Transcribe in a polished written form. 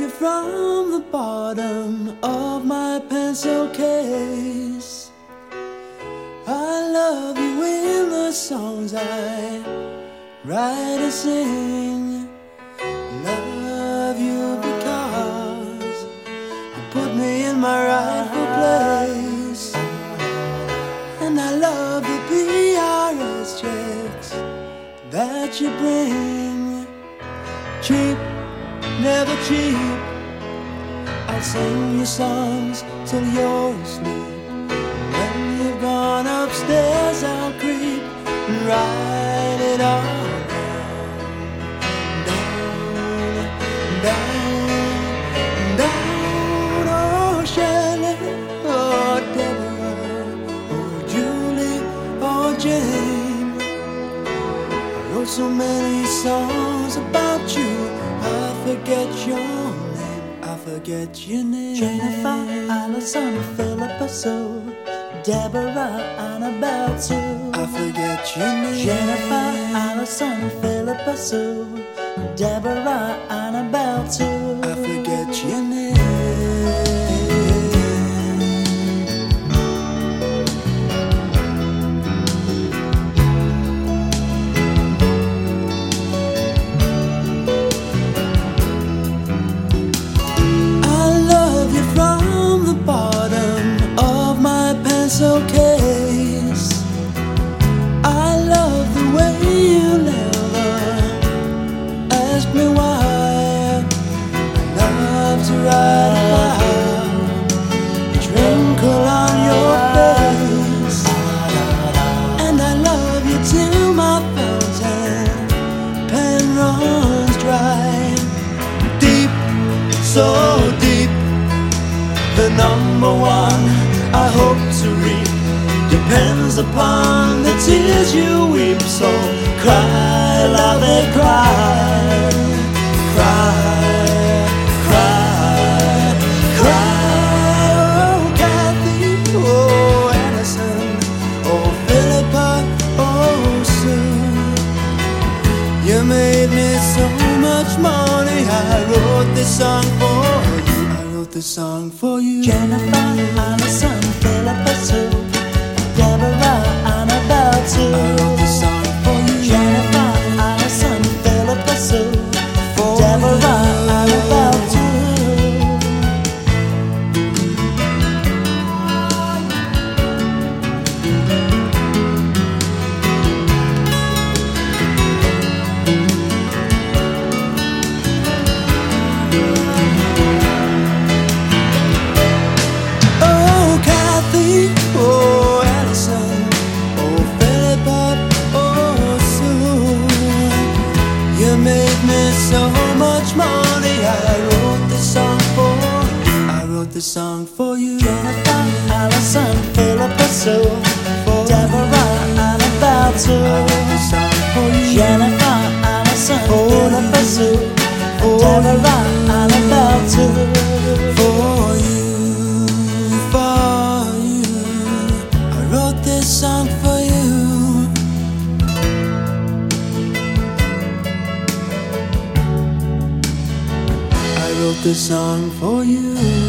you from the bottom of my pencil case. I love you in the songs I write and sing. Love you because you put me in my rightful place. And I love the PRS checks that you bring. Cheap, never cheap. I'll sing your songs till you're asleep. When you've gone upstairs, I'll creep and write it all down, down, down. Oh, Shelley, oh, Deborah, oh, Julie, oh, Jane. I wrote so many songs about you, I forget your name, I forget your name. Jennifer, Allison, Philippa Sue, Deborah, Annabelle too. I forget your name. Jennifer, Allison, Philippa Sue, Deborah, Annabelle too. I forget your name. Case. I love the way you never ask me why. I love to ride about the twinkle on your face. And I love you till my fountain pen runs dry. Deep, so deep, the number one I hope to reap depends upon the tears you weep. So cry, love it, cry, cry, cry, cry. Oh, Kathy, oh, Allison, oh, Philippa, oh, Sue. You made me so much money. I wrote this song for you. I wrote this song for you. Jennifer, Allison, Philippa Sue, Deborah, Annabelle too. I wrote this song for you. Jennifer, Allison, Philippa Sue, Deborah, Annabelle too. Oh, Allison, oh, Philippa, oh, Sue. You made me so much money. I wrote this song for you. I wrote this song for you. Jennifer, Allison, Philippa Sue, Deborah, Annabelle too. I wrote this song for you. Jennifer, Allison, Philippa Sue, Deborah, Annabelle too. For you, for you. I wrote this song for you. I wrote this song for you.